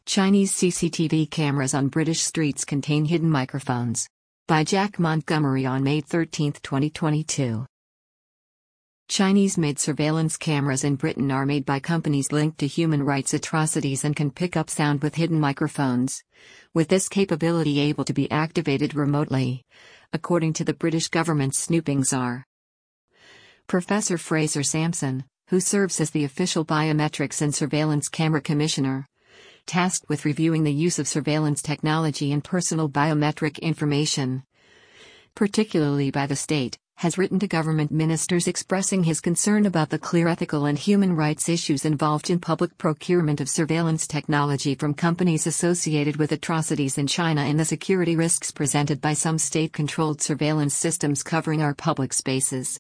Chinese CCTV cameras on British streets contain hidden microphones. By Jack Montgomery on May 13, 2022. Chinese-made surveillance cameras in Britain are made by companies linked to human rights atrocities and can pick up sound with hidden microphones, with this capability able to be activated remotely, according to the British government's snooping czar. Professor Fraser Sampson, who serves as the official Biometrics and Surveillance Camera Commissioner, tasked with reviewing the use of surveillance technology and personal biometric information, particularly by the state, has written to government ministers expressing his concern about the clear ethical and human rights issues involved in public procurement of surveillance technology from companies associated with atrocities in China and the security risks presented by some state-controlled surveillance systems covering our public spaces.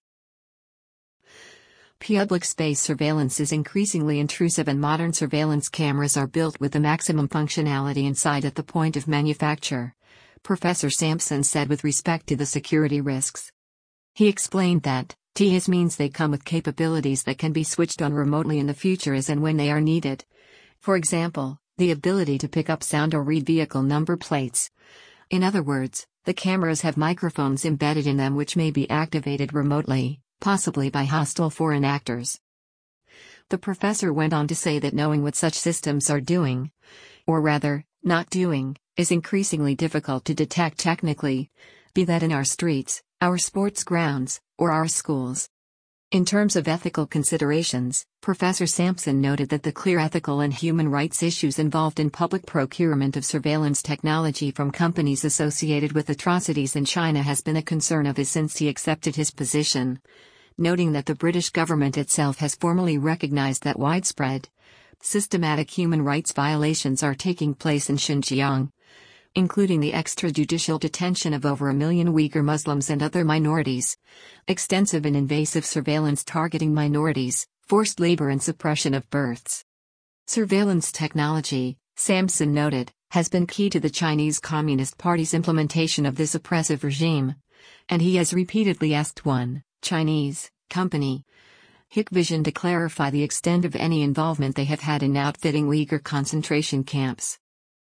Public space surveillance is increasingly intrusive, and modern surveillance cameras are built with the maximum functionality inside at the point of manufacture, Professor Sampson said with respect to the security risks. He explained that, this means they come with capabilities that can be switched on remotely in the future as and when they are needed. For example, the ability to pick up sound or read vehicle number plates. In other words, the cameras have microphones embedded in them which may be activated remotely, possibly by hostile foreign actors. The professor went on to say that knowing what such systems are doing, or rather, not doing, is increasingly difficult to detect technically, be that in our streets, our sports grounds, or our schools. In terms of ethical considerations, Professor Sampson noted that the clear ethical and human rights issues involved in public procurement of surveillance technology from companies associated with atrocities in China has been a concern of his since he accepted his position, noting that the British government itself has formally recognized that widespread, systematic human rights violations are taking place in Xinjiang, including the extrajudicial detention of over 1 million Uyghur Muslims and other minorities, extensive and invasive surveillance targeting minorities, forced labor and suppression of births. Surveillance technology, Sampson noted, has been key to the Chinese Communist Party's implementation of this oppressive regime, and he has repeatedly asked one Chinese company, Hikvision, to clarify the extent of any involvement they have had in outfitting Uyghur concentration camps.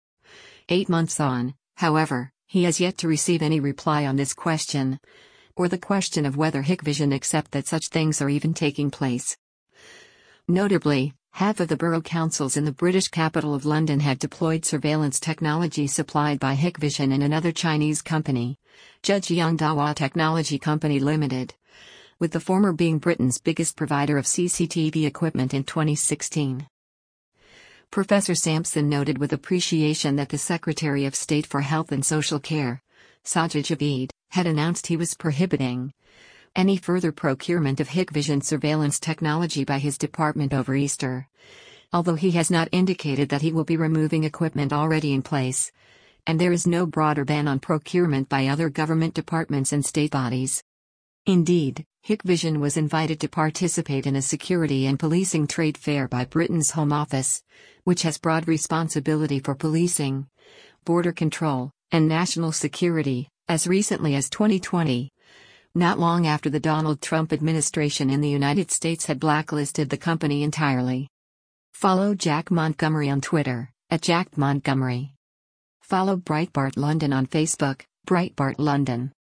8 months on, however, he has yet to receive any reply on this question, or the question of whether Hikvision accept that such things are even taking place. Notably, half of the borough councils in the British capital of London have deployed surveillance technology supplied by Hikvision and another Chinese company, Zhejiang Dahua Technology Company Limited, with the former being Britain's biggest provider of CCTV equipment in 2016. Professor Sampson noted with appreciation that the Secretary of State for Health and Social Care, Sajid Javid, had announced he was prohibiting any further procurement of Hikvision surveillance technology by his department over Easter, although he has not indicated that he will be removing equipment already in place, and there is no broader ban on procurement by other government departments and state bodies. Indeed, Hikvision was invited to participate in a security and policing trade fair by Britain's Home Office, which has broad responsibility for policing, border control, and national security, as recently as 2020, not long after the Donald Trump administration in the United States had blacklisted the company entirely. Follow Jack Montgomery on Twitter, @JackMontgomery. Follow Breitbart London on Facebook, Breitbart London.